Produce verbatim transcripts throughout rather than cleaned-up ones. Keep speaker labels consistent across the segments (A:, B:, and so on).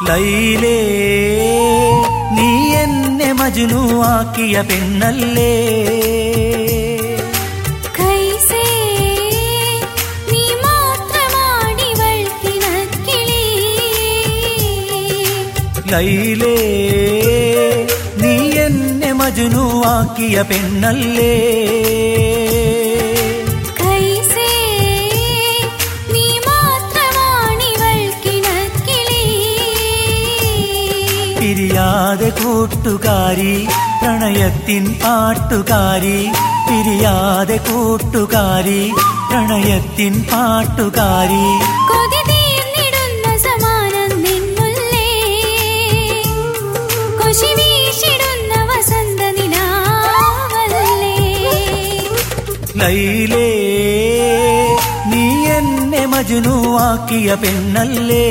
A: ലൈലേ നീ എന്നെ മജ്നു ആക്കിയ പെണ്ണല്ലേ. ലൈലേ നീ എന്നെ മജ്നു ആക്കിയ പെണ്ണല്ലേ. പിരിയാതെ കൂട്ടുകാരി പ്രണയത്തിൻ പാട്ടുകാരി, പിരിയാതെ കൂട്ടുകാരി പ്രണയത്തിൻ പാട്ടുകാരി. ലൈലേ നീ എന്നെ മജ്നു ആക്കിയ പെണ്ണല്ലേ.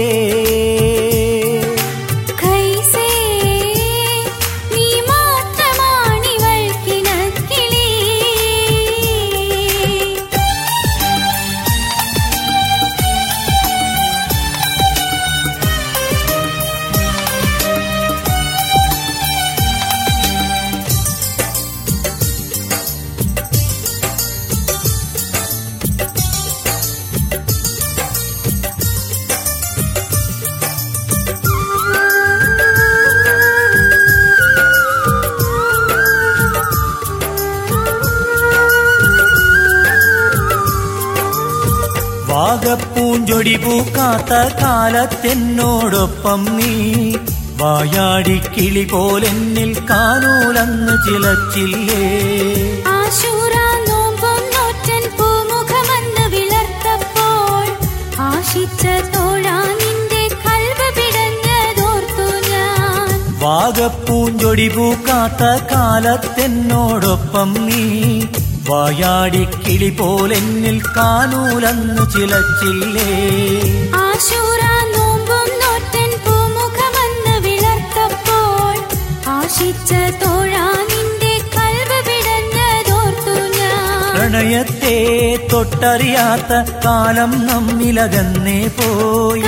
A: വാഗപ്പൂഞ്ചൊടി പൂക്കാത്ത കാലത്തെന്നോടൊപ്പം നീ വായാടിക്കിളി പോലെന്നിൽ കാനൂലന്ന് ചിലച്ചില്ലേ.
B: ആശൂറാ നോമ്പും നോറ്റൻ പൂമുഖമെന്ന് വിളർത്തപ്പോൾ ആശിച്ച തോഴാ നിന്റെ കൽബ് പിടഞ്ഞതോർത്തു ഞാൻ.
A: വാഗപ്പൂഞ്ചൊടി പൂക്കാത്ത കാലത്തെന്നോടൊപ്പം നീ വായാടിക്കിളി പോലെന്നിൽ കാനൂലന്നു ചിലച്ചില്ലേ.
B: ആശൂറാ നോമ്പും നോറ്റൻ പൂമുഖമെന്ന് വിളർത്തപ്പോൾ ആശിച്ച തോഴാ നിന്റെ കൽബ് പിടഞ്ഞതോർത്തു ഞാൻ.
A: പ്രണയത്തെ തൊട്ടറിയാത്ത കാലം നമ്മിലകന്നേ പോയി.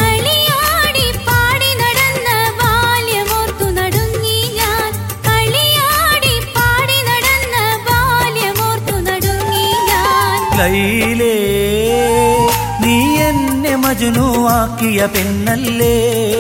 A: ലൈലേ നീ എന്നെ മജ്നു ആക്കിയ പെണ്ണല്ലേ.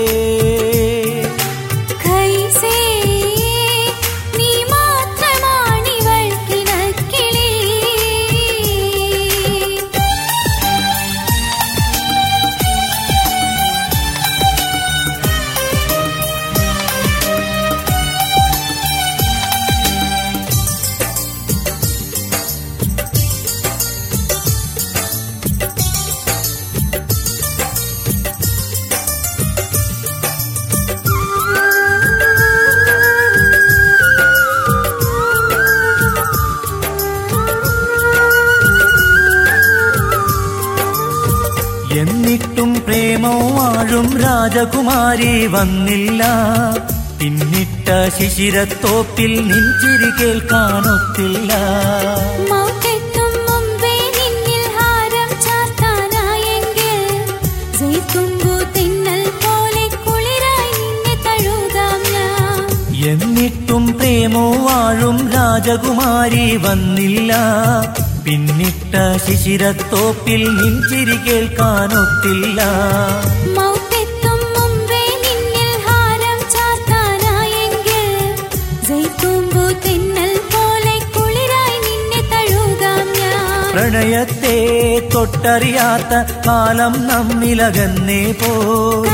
A: എന്നിട്ടും പ്രേമോ വാഴും രാജകുമാരി വന്നില്ല. പിന്നിട്ട ശിശിരത്തോപ്പിൽ നിൻചിരി കേൾക്കാനൊത്തില്ല.
B: മൗത്തെത്തും മുമ്പേ നിന്നിൽ ഹാരം ചാർത്താനായെങ്കിൽ ജയിക്കുമ്പോ തിന്നൽ പോലെ കുളിരായി നിന്നെ തഴുകാം ഞാൻ.
A: എന്നിട്ടും പ്രേമോ വാഴും രാജകുമാരി വന്നില്ല. പിന്നിട്ട ശിശിരത്തോപ്പിൽ നിൻചിരി കേൾക്കാനൊത്തില്ല.
B: മൗത്തെത്തും മുമ്പേ നിന്നിൽ ഹാരം ചാർത്താനായെങ്കിൽ ജയിക്കുമ്പോ തിന്നൽ പോലെ കുളിരായി നിന്നെ തഴുകാം ഞാൻ.
A: പ്രണയത്തെ തൊട്ടറിയാത്ത കാലം നമ്മിലകന്നേ പോയി.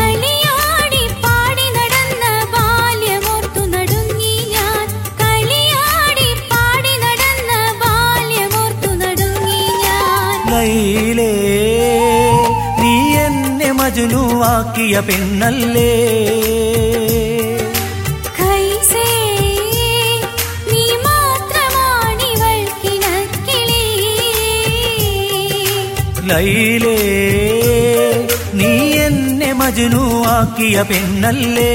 A: ലൈലേ നീ എന്നെ മജ്നു ആക്കിയ പെണ്ണല്ലേ. ലൈലേ നീ എന്നെ മജ്നു ആക്കിയ പെണ്ണല്ലേ.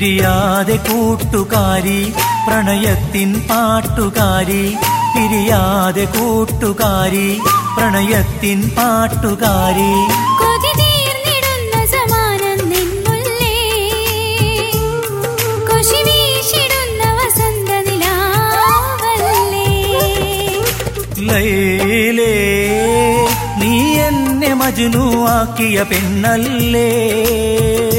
A: പിരിയാതെ കൂട്ടുകാരി പ്രണയത്തിൻ പാട്ടുകാരി പിരിയാതെ കൂട്ടുകാരി പ്രണയത്തിൻ പാട്ടുകാരി
B: കൊതി തീർന്നിടുന്ന സമാനം നിന്നുള്ളേ കൊശി വീശിടുന്ന വസന്ത നിലാവല്ലേ
A: ലൈലേ നീ എന്നെ മജ്നു ആക്കിയ പെണ്ണല്ലേ